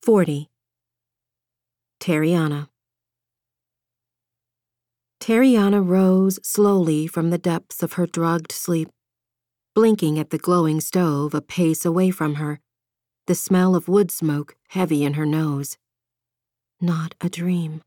40. Tariana. Tariana rose slowly from the depths of her drugged sleep, blinking at the glowing stove a pace away from her, the smell of wood smoke heavy in her nose. Not a dream.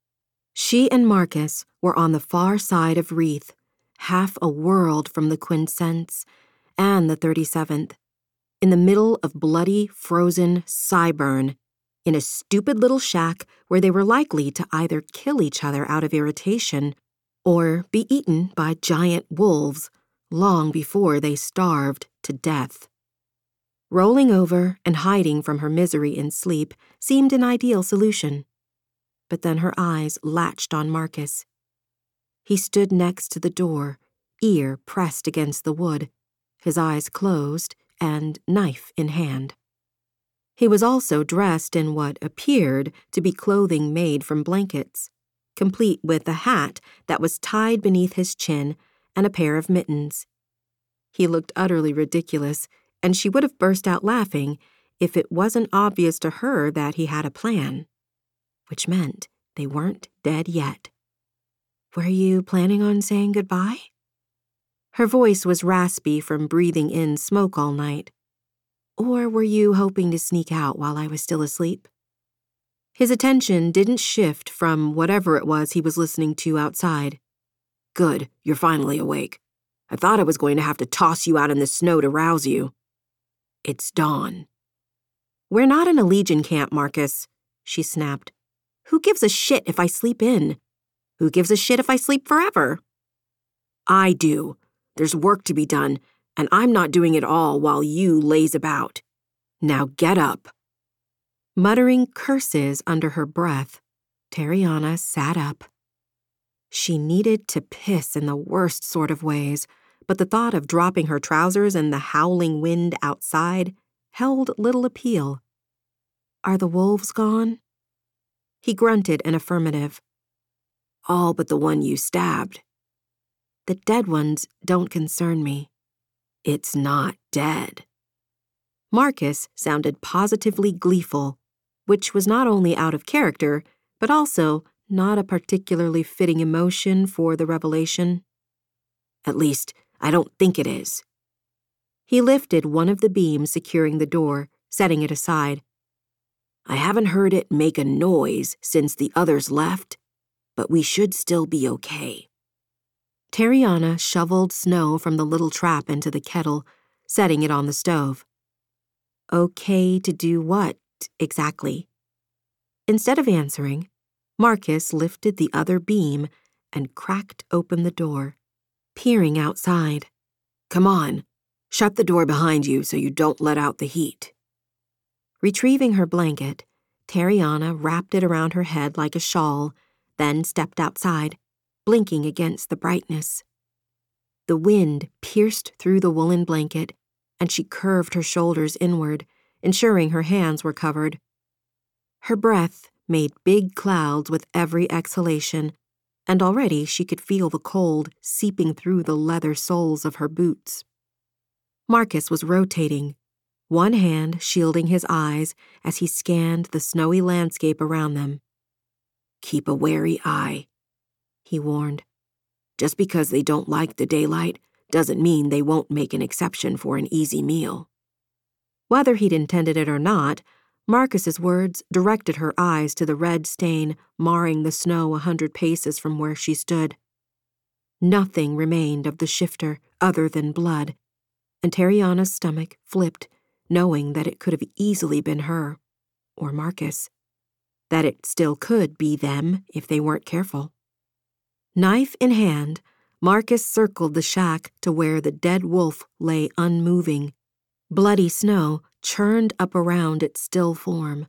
She and Marcus were on the far side of Wreath, half a world from the Quincense and the 37th, in the middle of bloody, frozen Cyburn, in a stupid little shack where they were likely to either kill each other out of irritation or be eaten by giant wolves long before they starved to death. Rolling over and hiding from her misery in sleep seemed an ideal solution. But then her eyes latched on Marcus. He stood next to the door, ear pressed against the wood, his eyes closed and knife in hand. He was also dressed in what appeared to be clothing made from blankets, complete with a hat that was tied beneath his chin and a pair of mittens. He looked utterly ridiculous, and she would have burst out laughing if it wasn't obvious to her that he had a plan, which meant they weren't dead yet. "Were you planning on saying goodbye?" Her voice was raspy from breathing in smoke all night. "Or were you hoping to sneak out while I was still asleep?" His attention didn't shift from whatever it was he was listening to outside. "Good, you're finally awake. I thought I was going to have to toss you out in the snow to rouse you. It's dawn." "We're not in a Legion camp, Marcus," she snapped. "Who gives a shit if I sleep in? Who gives a shit if I sleep forever?" "I do. There's work to be done, and I'm not doing it all while you laze about. Now get up." Muttering curses under her breath, Tariana sat up. She needed to piss in the worst sort of ways, but the thought of dropping her trousers in the howling wind outside held little appeal. "Are the wolves gone?" He grunted an affirmative. "All but the one you stabbed." "The dead ones don't concern me." "It's not dead." Marcus sounded positively gleeful, which was not only out of character, but also not a particularly fitting emotion for the revelation. "At least, I don't think it is." He lifted one of the beams securing the door, setting it aside. "I haven't heard it make a noise since the others left, but we should still be okay." Tariana shoveled snow from the little trap into the kettle, setting it on the stove. Okay to do what, exactly? Instead of answering, Marcus lifted the other beam and cracked open the door, peering outside. "Come on, shut the door behind you so you don't let out the heat." Retrieving her blanket, Tariana wrapped it around her head like a shawl, then stepped outside, blinking against the brightness. The wind pierced through the woolen blanket, and she curved her shoulders inward, ensuring her hands were covered. Her breath made big clouds with every exhalation, and already she could feel the cold seeping through the leather soles of her boots. Marcus was rotating, one hand shielding his eyes as he scanned the snowy landscape around them. "Keep a wary eye," he warned. "Just because they don't like the daylight doesn't mean they won't make an exception for an easy meal." Whether he'd intended it or not, Marcus's words directed her eyes to the red stain marring the snow 100 paces from where she stood. Nothing remained of the shifter other than blood, and Tariana's stomach flipped, knowing that it could have easily been her, or Marcus, that it still could be them if they weren't careful. Knife in hand, Marcus circled the shack to where the dead wolf lay unmoving. Bloody snow churned up around its still form.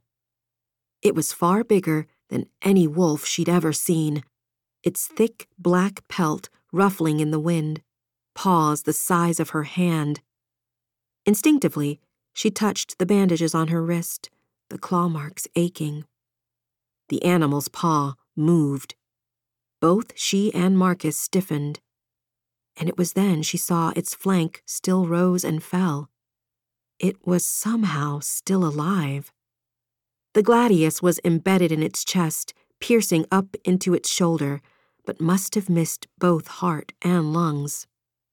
It was far bigger than any wolf she'd ever seen, its thick black pelt ruffling in the wind, paws the size of her hand. Instinctively, she touched the bandages on her wrist, the claw marks aching. The animal's paw moved. Both she and Marcus stiffened, and it was then she saw its flank still rose and fell. It was somehow still alive. The gladius was embedded in its chest, piercing up into its shoulder, but must have missed both heart and lungs.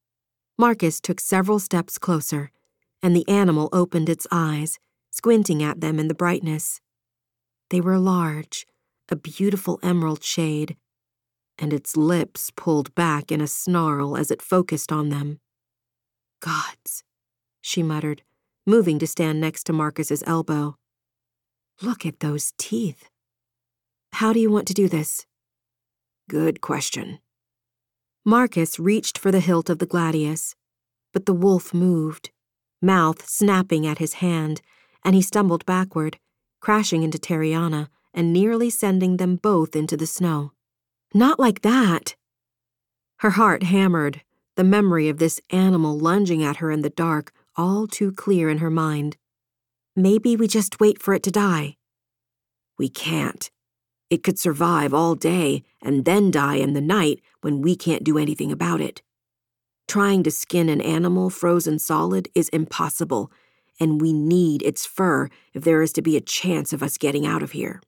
Marcus took several steps closer, and the animal opened its eyes, squinting at them in the brightness. They were large, a beautiful emerald shade, and its lips pulled back in a snarl as it focused on them. "Gods," she muttered, moving to stand next to Marcus's elbow. "Look at those teeth. How do you want to do this?" Good question. Marcus reached for the hilt of the gladius, but the wolf moved, mouth snapping at his hand, and he stumbled backward, crashing into Tariana and nearly sending them both into the snow. "Not like that!" Her heart hammered, the memory of this animal lunging at her in the dark all too clear in her mind. "Maybe we just wait for it to die." We can't. It could survive all day and then die in the night when we can't do anything about it. Trying to skin an animal frozen solid is impossible, and we need its fur if there is to be a chance of us getting out of here.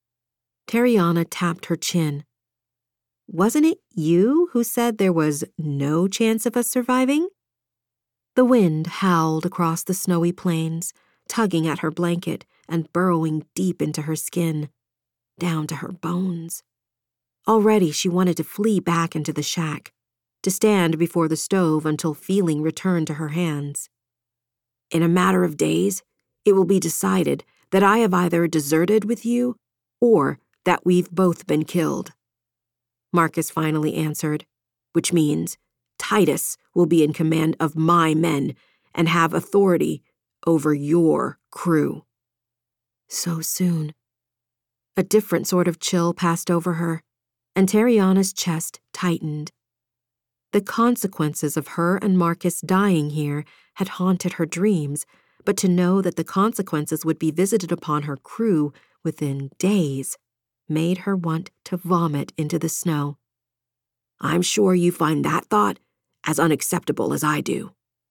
Tariana tapped her chin. "Wasn't it you who said there was no chance of us surviving?" The wind howled across the snowy plains, tugging at her blanket and burrowing deep into her skin, down to her bones. Already she wanted to flee back into the shack, to stand before the stove until feeling returned to her hands. In a matter of days, it will be decided that I have either deserted with you or that we've both been killed," Marcus finally answered, "which means Titus will be in command of my men and have authority over your crew." So soon. A different sort of chill passed over her, and Tariana's chest tightened. The consequences of her and Marcus dying here had haunted her dreams, but to know that the consequences would be visited upon her crew within days made her want to vomit into the snow. "I'm sure you find that thought as unacceptable as I do,"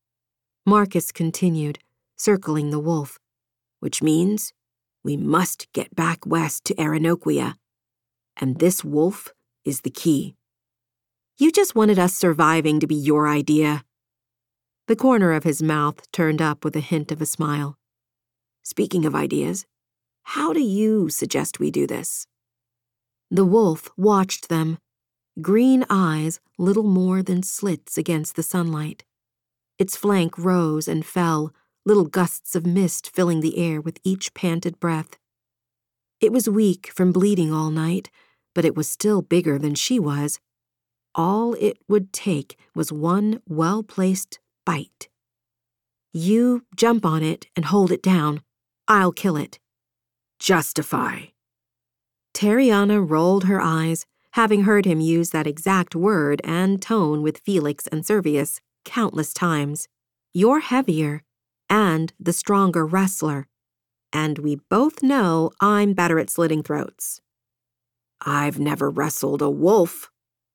Marcus continued, circling the wolf. "Which means we must get back west to Arenoquia, and this wolf is the key." "You just wanted us surviving to be your idea." The corner of his mouth turned up with a hint of a smile. "Speaking of ideas, how do you suggest we do this?" The wolf watched them, green eyes little more than slits against the sunlight. Its flank rose and fell, little gusts of mist filling the air with each panted breath. It was weak from bleeding all night, but it was still bigger than she was. All it would take was one well-placed bite. "You jump on it and hold it down. I'll kill it." "Justify." Tariana rolled her eyes, having heard him use that exact word and tone with Felix and Servius countless times. "You're heavier and the stronger wrestler, and we both know I'm better at slitting throats." "I've never wrestled a wolf."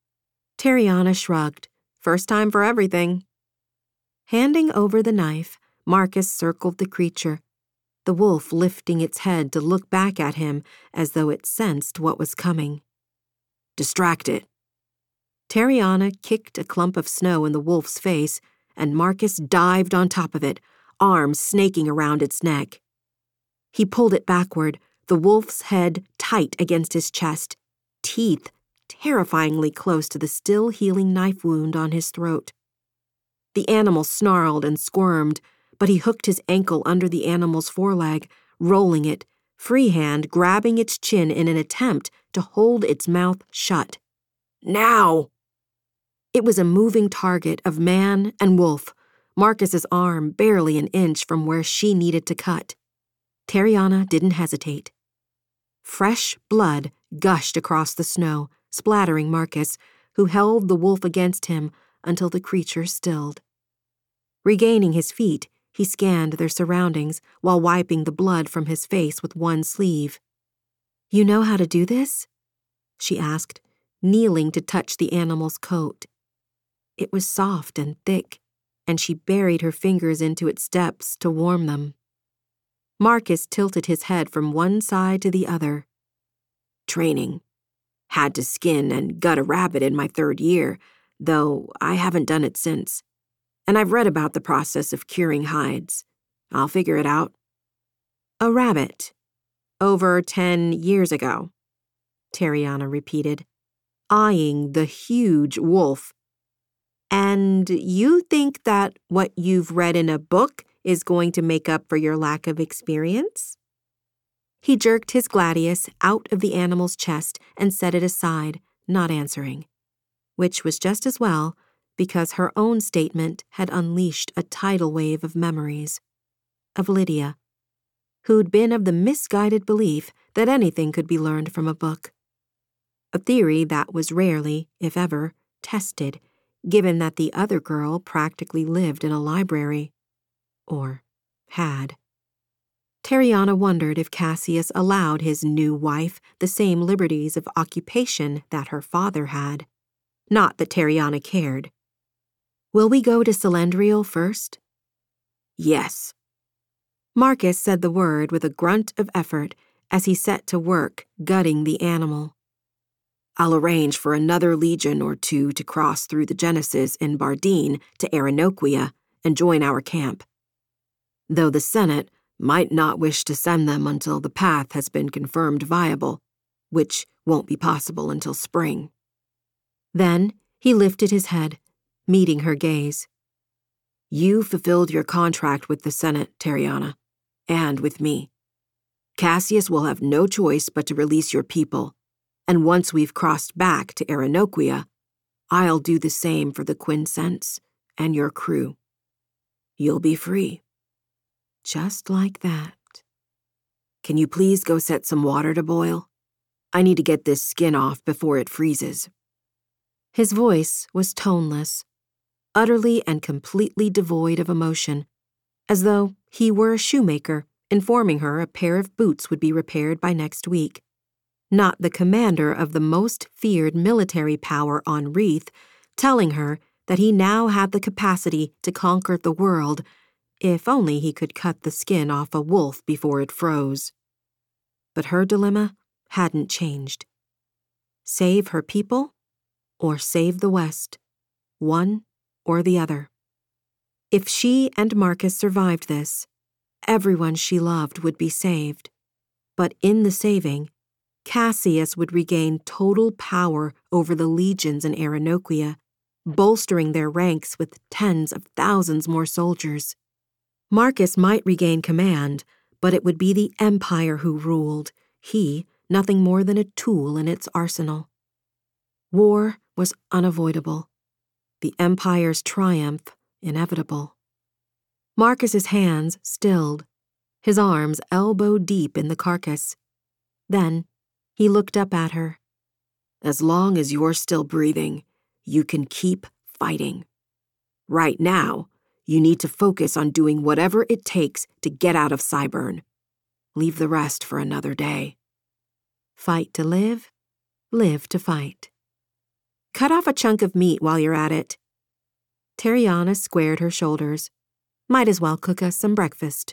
Tariana shrugged. First time for everything. Handing over the knife, Marcus circled the creature, the wolf lifting its head to look back at him as though it sensed what was coming. "Distract it." Tariana kicked a clump of snow in the wolf's face, and Marcus dived on top of it, arms snaking around its neck. He pulled it backward, the wolf's head tight against his chest, teeth terrifyingly close to the still healing knife wound on his throat. The animal snarled and squirmed, but he hooked his ankle under the animal's foreleg, rolling it, free hand grabbing its chin in an attempt to hold its mouth shut. "Now!" It was a moving target of man and wolf, Marcus's arm barely an inch from where she needed to cut. Tariana didn't hesitate. Fresh blood gushed across the snow, splattering Marcus, who held the wolf against him until the creature stilled. Regaining his feet, he scanned their surroundings while wiping the blood from his face with one sleeve. "You know how to do this?" she asked, kneeling to touch the animal's coat. It was soft and thick, and she buried her fingers into its depths to warm them. Marcus tilted his head from one side to the other. Training. Had to skin and gut a rabbit in my 3rd year, though I haven't done it since. And I've read about the process of curing hides. I'll figure it out. A rabbit. Over 10 years ago, Tariana repeated, eyeing the huge wolf. And you think that what you've read in a book is going to make up for your lack of experience? He jerked his gladius out of the animal's chest and set it aside, not answering, which was just as well because her own statement had unleashed a tidal wave of memories. Of Lydia, who'd been of the misguided belief that anything could be learned from a book. A theory that was rarely, if ever, tested, given that the other girl practically lived in a library. Or had. Tariana wondered if Cassius allowed his new wife the same liberties of occupation that her father had. Not that Tariana cared. Will we go to Celendriel first? Yes. Marcus said the word with a grunt of effort as he set to work gutting the animal. I'll arrange for another legion or 2 to cross through the Genesis in Bardeen to Arenoquia and join our camp. Though the Senate might not wish to send them until the path has been confirmed viable, which won't be possible until spring. Then he lifted his head, meeting her gaze. You fulfilled your contract with the Senate, Tariana, and with me. Cassius will have no choice but to release your people, and once we've crossed back to Arenoquia, I'll do the same for the Quincense and your crew. You'll be free. Just like that. Can you please go set some water to boil? I need to get this skin off before it freezes. His voice was toneless, utterly and completely devoid of emotion, as though he were a shoemaker informing her a pair of boots would be repaired by next week, not the commander of the most feared military power on Reeth telling her that he now had the capacity to conquer the world if only he could cut the skin off a wolf before it froze. But her dilemma hadn't changed. Save her people or save the West, one or the other. If she and Marcus survived this, everyone she loved would be saved. But in the saving, Cassius would regain total power over the legions in Arenoquia, bolstering their ranks with tens of thousands more soldiers. Marcus might regain command, but it would be the Empire who ruled, he nothing more than a tool in its arsenal. War was unavoidable, the Empire's triumph inevitable. Marcus's hands stilled, his arms elbow-deep in the carcass. Then he looked up at her. As long as you're still breathing, you can keep fighting. Right now, you need to focus on doing whatever it takes to get out of Cyburn. Leave the rest for another day. Fight to live, live to fight. Cut off a chunk of meat while you're at it. Tariana squared her shoulders. Might as well cook us some breakfast.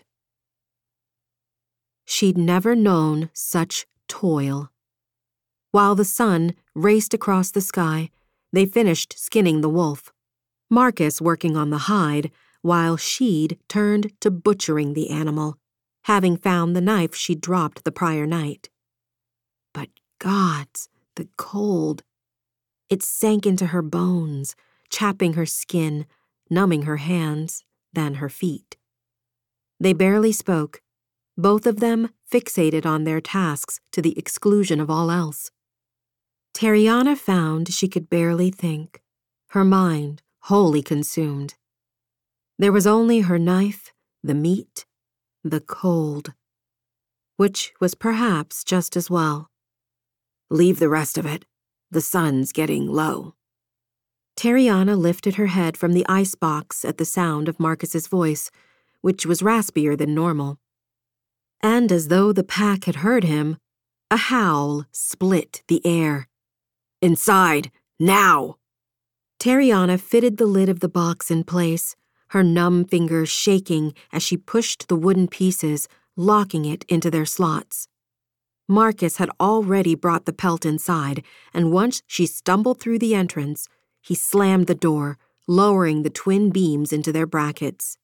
She'd never known such toil. While the sun raced across the sky, they finished skinning the wolf, Marcus working on the hide, while she'd turned to butchering the animal, having found the knife she'd dropped the prior night. But gods, the cold. It sank into her bones, chapping her skin, numbing her hands, then her feet. They barely spoke, both of them fixated on their tasks to the exclusion of all else. Tariana found she could barely think, her mind wholly consumed. There was only her knife, the meat, the cold, which was perhaps just as well. Leave the rest of it. The sun's getting low. Tariana lifted her head from the icebox at the sound of Marcus's voice, which was raspier than normal. And as though the pack had heard him, a howl split the air. Inside, now! Tariana fitted the lid of the box in place, her numb fingers shaking as she pushed the wooden pieces, locking it into their slots. Marcus had already brought the pelt inside, and once she stumbled through the entrance, he slammed the door, lowering the twin beams into their brackets.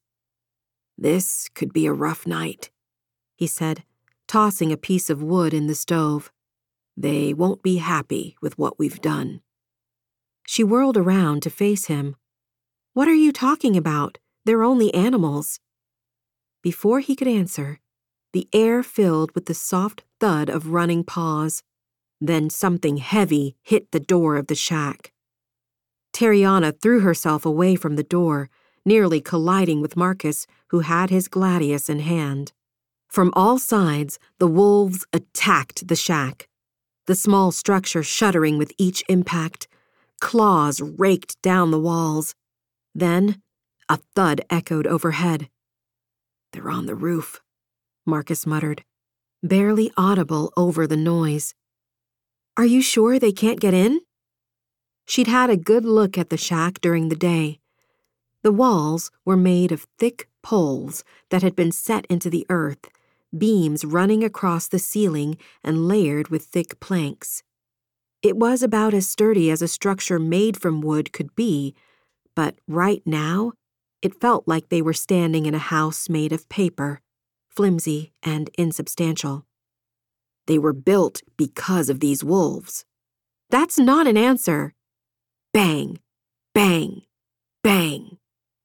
"This could be a rough night," he said, tossing a piece of wood in the stove. "They won't be happy with what we've done." She whirled around to face him. "What are you talking about? They're only animals." Before he could answer, the air filled with the soft thud of running paws. Then something heavy hit the door of the shack. Tariana threw herself away from the door, nearly colliding with Marcus, who had his gladius in hand. From all sides, the wolves attacked the shack, the small structure shuddering with each impact. Claws raked down the walls. Then, a thud echoed overhead. "They're on the roof," Marcus muttered, barely audible over the noise. "Are you sure they can't get in?" She'd had a good look at the shack during the day. The walls were made of thick poles that had been set into the earth, beams running across the ceiling and layered with thick planks. It was about as sturdy as a structure made from wood could be, but right now, it felt like they were standing in a house made of paper, flimsy and insubstantial. "They were built because of these wolves." "That's not an answer." Bang, bang, bang.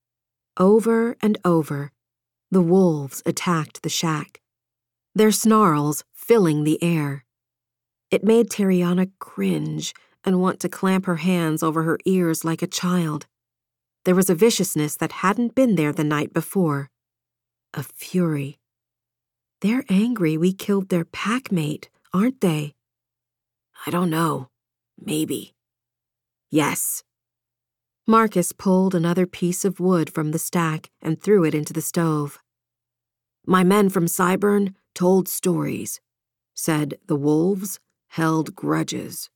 Over and over, the wolves attacked the shack, their snarls filling the air. It made Tariana cringe and want to clamp her hands over her ears like a child. There was a viciousness that hadn't been there the night before. A fury. "They're angry we killed their packmate, aren't they?" "I don't know. Maybe." "Yes." Marcus pulled another piece of wood from the stack and threw it into the stove. "My men from Cyburn told stories, said the wolves held grudges."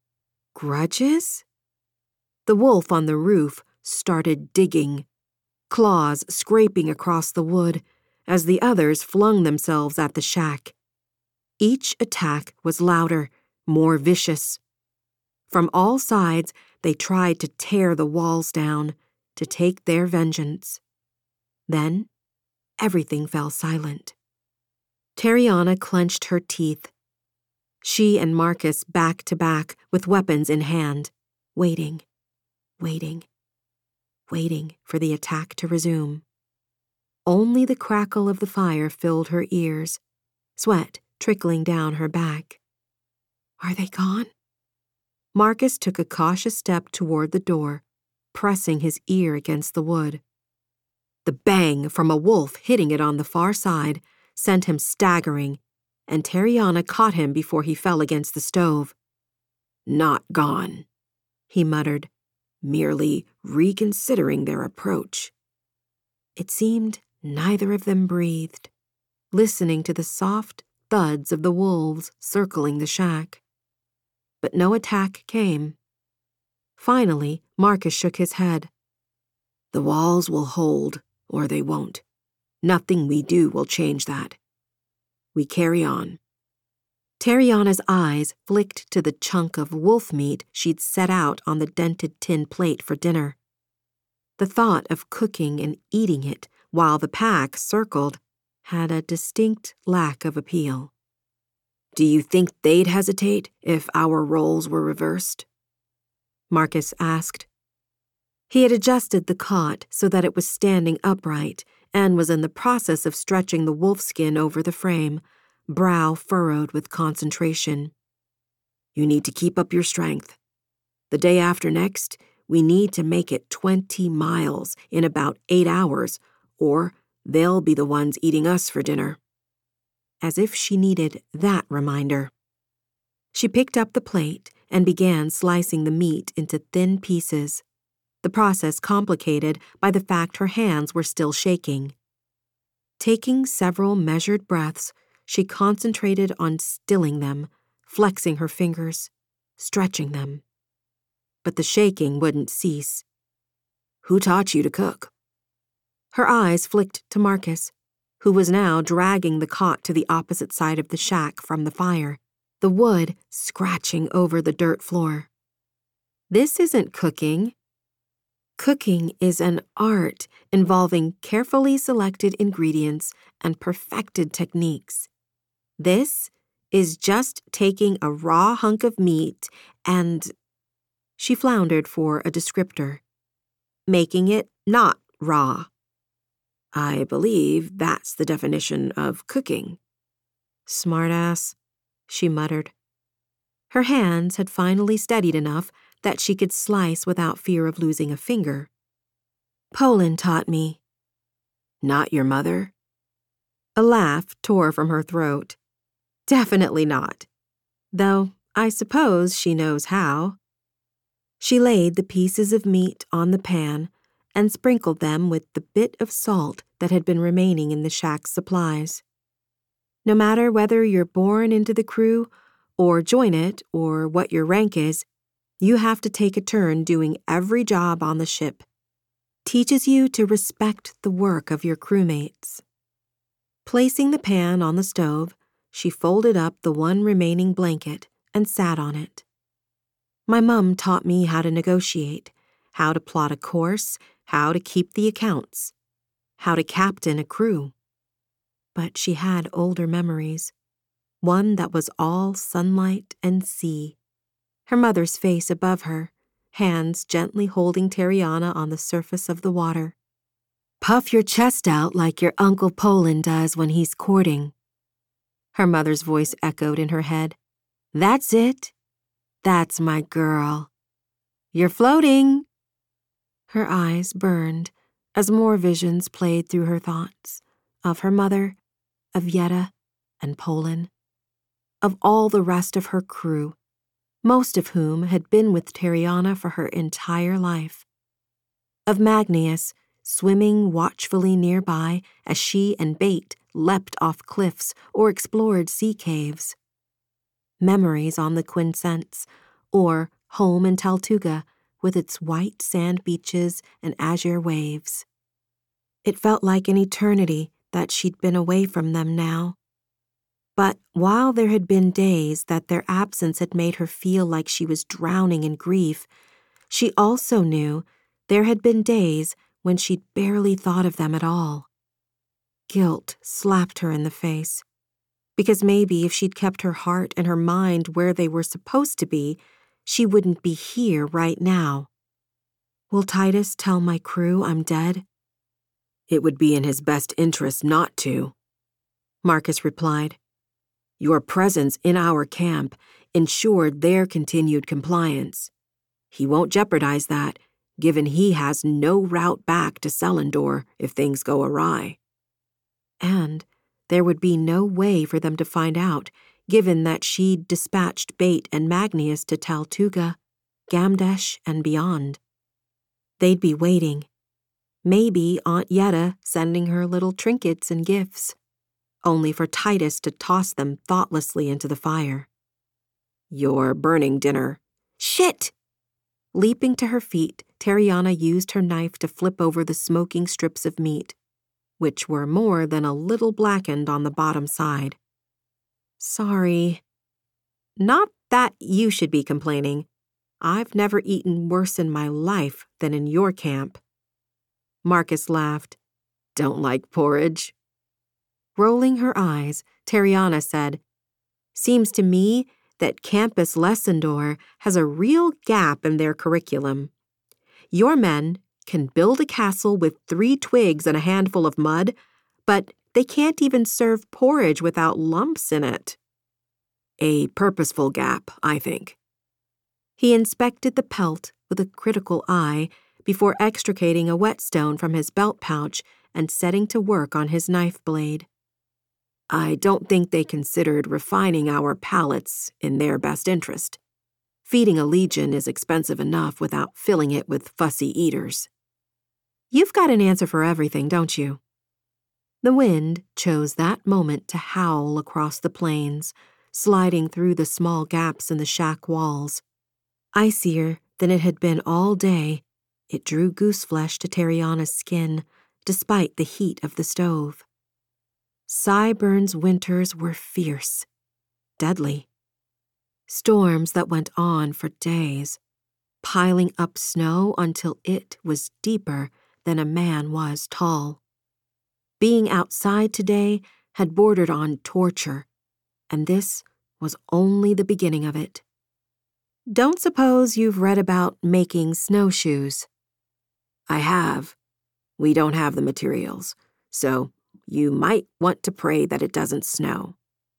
"Grudges?" The wolf on the roof started digging, claws scraping across the wood as the others flung themselves at the shack. Each attack was louder, more vicious. From all sides, they tried to tear the walls down, to take their vengeance. Then, everything fell silent. Tariana clenched her teeth. She and Marcus back to back with weapons in hand, waiting, waiting, waiting for the attack to resume. Only the crackle of the fire filled her ears, sweat trickling down her back. "Are they gone?" Marcus took a cautious step toward the door, pressing his ear against the wood. The bang from a wolf hitting it on the far side sent him staggering, and Tariana caught him before he fell against the stove. "Not gone," he muttered, merely reconsidering their approach. It seemed neither of them breathed, listening to the soft thuds of the wolves circling the shack. But no attack came. Finally, Marcus shook his head. "The walls will hold, or they won't. Nothing we do will change that. We carry on." Tariana's eyes flicked to the chunk of wolf meat she'd set out on the dented tin plate for dinner. The thought of cooking and eating it while the pack circled had a distinct lack of appeal. "Do you think they'd hesitate if our roles were reversed?" Marcus asked. He had adjusted the cot so that it was standing upright and was in the process of stretching the wolfskin over the frame, brow furrowed with concentration. "You need to keep up your strength. The day after next, we need to make it 20 miles in about 8 hours, or they'll be the ones eating us for dinner." As if she needed that reminder. She picked up the plate and began slicing the meat into thin pieces, the process complicated by the fact her hands were still shaking. Taking several measured breaths, she concentrated on stilling them, flexing her fingers, stretching them. But the shaking wouldn't cease. "Who taught you to cook?" Her eyes flicked to Marcus, who was now dragging the cot to the opposite side of the shack from the fire, the wood scratching over the dirt floor. This isn't cooking. Cooking is an art involving carefully selected ingredients and perfected techniques. This is just taking a raw hunk of meat and... She floundered for a descriptor. Making it not raw. I believe that's the definition of cooking. Smartass, she muttered. Her hands had finally steadied enough that she could slice without fear of losing a finger. Poland taught me. Not your mother? A laugh tore from her throat. Definitely not. Though I suppose she knows how. She laid the pieces of meat on the pan and sprinkled them with the bit of salt that had been remaining in the shack's supplies. No matter whether you're born into the crew or join it or what your rank is, you have to take a turn doing every job on the ship. Teaches you to respect the work of your crewmates. Placing the pan on the stove, she folded up the one remaining blanket and sat on it. My mum taught me how to negotiate, how to plot a course, how to keep the accounts, how to captain a crew. But she had older memories, one that was all sunlight and sea. Her mother's face above her, hands gently holding Tariana on the surface of the water. Puff your chest out like your Uncle Poland does when he's courting. Her mother's voice echoed in her head. That's it. That's my girl. You're floating. Her eyes burned as more visions played through her thoughts of her mother, of Yetta and Poland, of all the rest of her crew, most of whom had been with Tariana for her entire life, of Magnius swimming watchfully nearby as she and Bate leapt off cliffs or explored sea caves. Memories on the Quincense, or home in Taltuga with its white sand beaches and azure waves. It felt like an eternity that she'd been away from them now. But while there had been days that their absence had made her feel like she was drowning in grief, she also knew there had been days when she'd barely thought of them at all. Guilt slapped her in the face, because maybe if she'd kept her heart and her mind where they were supposed to be, she wouldn't be here right now. Will Titus tell my crew I'm dead? It would be in his best interest not to, Marcus replied. Your presence in our camp ensured their continued compliance. He won't jeopardize that, given he has no route back to Selendor if things go awry. And there would be no way for them to find out, given that she'd dispatched Bate and Magnius to Taltuga, Gamdesh, and beyond. They'd be waiting. Maybe Aunt Yetta sending her little trinkets and gifts, only for Titus to toss them thoughtlessly into the fire. You're burning dinner. Shit! Leaping to her feet, Tariana used her knife to flip over the smoking strips of meat, which were more than a little blackened on the bottom side. Sorry. Not that you should be complaining. I've never eaten worse in my life than in your camp. Marcus laughed. Don't like porridge? Rolling her eyes, Tariana said, Seems to me that Campus Lessendor has a real gap in their curriculum. Your men can build a castle with 3 twigs and a handful of mud, but they can't even serve porridge without lumps in it. A purposeful gap, I think. He inspected the pelt with a critical eye before extricating a whetstone from his belt pouch and setting to work on his knife blade. I don't think they considered refining our palates in their best interest. Feeding a legion is expensive enough without filling it with fussy eaters. You've got an answer for everything, don't you? The wind chose that moment to howl across the plains, sliding through the small gaps in the shack walls. Icier than it had been all day, it drew gooseflesh to Tariana's skin, despite the heat of the stove. Cyburn's winters were fierce, deadly. Storms that went on for days, piling up snow until it was deeper than a man was tall. Being outside today had bordered on torture, and this was only the beginning of it. Don't suppose you've read about making snowshoes? I have. We don't have the materials, so you might want to pray that it doesn't snow.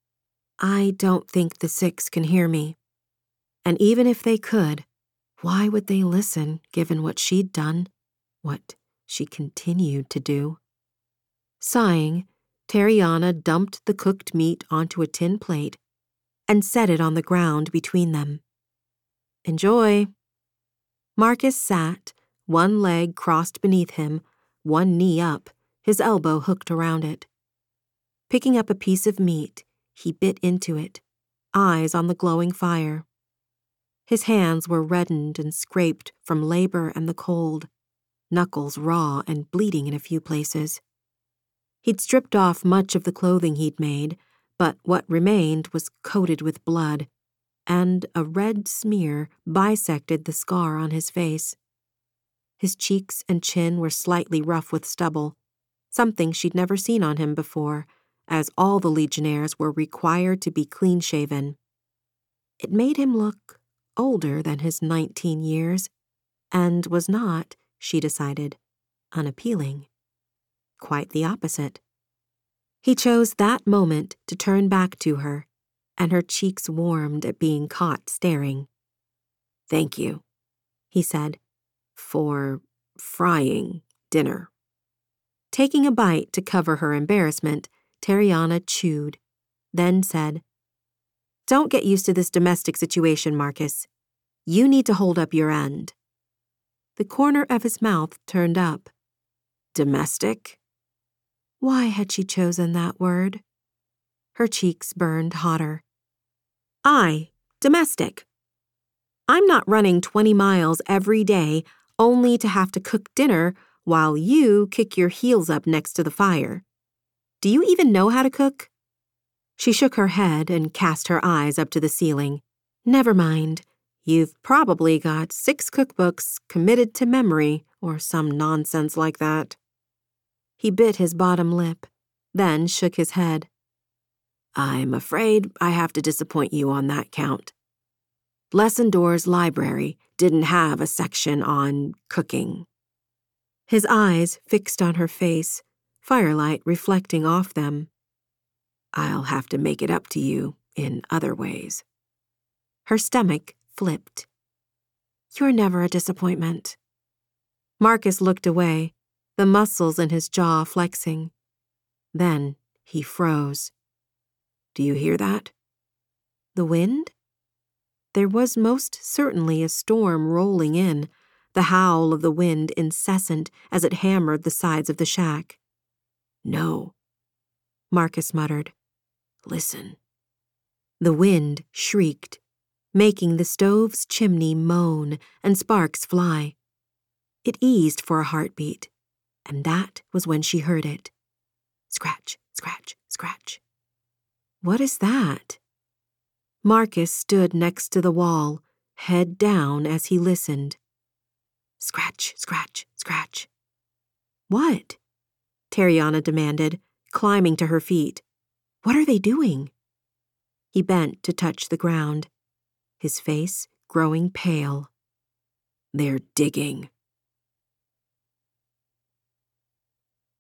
I don't think the six can hear me. And even if they could, why would they listen given what she'd done, what she continued to do? Sighing, Tariana dumped the cooked meat onto a tin plate and set it on the ground between them. Enjoy. Marcus sat, one leg crossed beneath him, one knee up, his elbow hooked around it. Picking up a piece of meat, he bit into it, eyes on the glowing fire. His hands were reddened and scraped from labor and the cold, knuckles raw and bleeding in a few places. He'd stripped off much of the clothing he'd made, but what remained was coated with blood, and a red smear bisected the scar on his face. His cheeks and chin were slightly rough with stubble, something she'd never seen on him before, as all the Legionnaires were required to be clean-shaven. It made him look older than his 19 years, and was not, she decided, unappealing. Quite the opposite. He chose that moment to turn back to her, and her cheeks warmed at being caught staring. "Thank you," he said, "for frying dinner." Taking a bite to cover her embarrassment, Tariana chewed, then said, "Don't get used to this domestic situation, Marcus. You need to hold up your end." The corner of his mouth turned up. Domestic? Why had she chosen that word? Her cheeks burned hotter. Domestic. I'm not running 20 miles every day only to have to cook dinner while you kick your heels up next to the fire. Do you even know how to cook? She shook her head and cast her eyes up to the ceiling. Never mind. You've probably got 6 cookbooks committed to memory or some nonsense like that. He bit his bottom lip, then shook his head. I'm afraid I have to disappoint you on that count. Lessendor's library didn't have a section on cooking. His eyes fixed on her face, firelight reflecting off them. I'll have to make it up to you in other ways. Her stomach flipped. You're never a disappointment. Marcus looked away, the muscles in his jaw flexing. Then he froze. Do you hear that? The wind? There was most certainly a storm rolling in, the howl of the wind incessant as it hammered the sides of the shack. No, Marcus muttered. Listen. The wind shrieked, making the stove's chimney moan and sparks fly. It eased for a heartbeat, and that was when she heard it. Scratch, scratch, scratch. What is that? Marcus stood next to the wall, head down as he listened. Scratch, scratch, scratch. What? Tariana demanded, climbing to her feet. What are they doing? He bent to touch the ground, his face growing pale. They're digging.